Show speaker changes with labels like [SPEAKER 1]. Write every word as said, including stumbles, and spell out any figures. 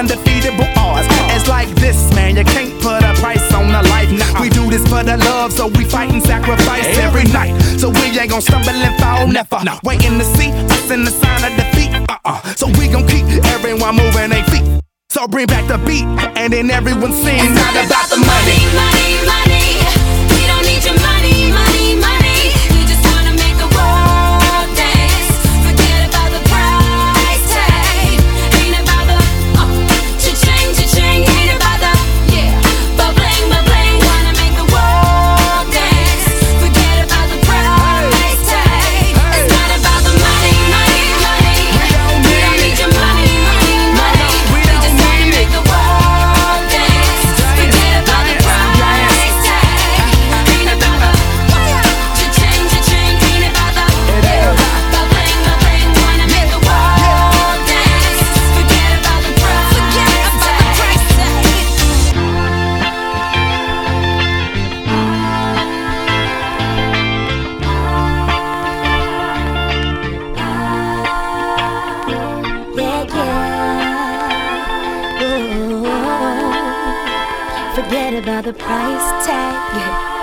[SPEAKER 1] undefeatable odds. It's like this, man, you can't put a price on a life. Nah, we do this for the love, so we fight and sacrifice every night. So we ain't gon' stumble and fall, never. No. Waiting to see us in the sign of defeat. Uh-uh. So we gon' keep everyone moving their feet. So bring back the beat, and then everyone sings.
[SPEAKER 2] It's not about the money, money, money. We don't need your money, money, money. We just wanna make the world dance. Forget about the price tag. Ain't about the uh, cha-ching, cha-ching. Ain't about the yeah, but bling, but bling. Wanna make the world dance. Forget about the price tag. It's not about the money, money, money. We don't need your money, money, money. We just wanna make the world dance. Forget about the price tag. Ain't about the cha-ching, cha-ching. Ain't about the yeah, but bling, but bling. Wanna make the world dance. Forget about the price
[SPEAKER 3] Yeah, yeah. Ooh. Forget about the price tag. Yeah.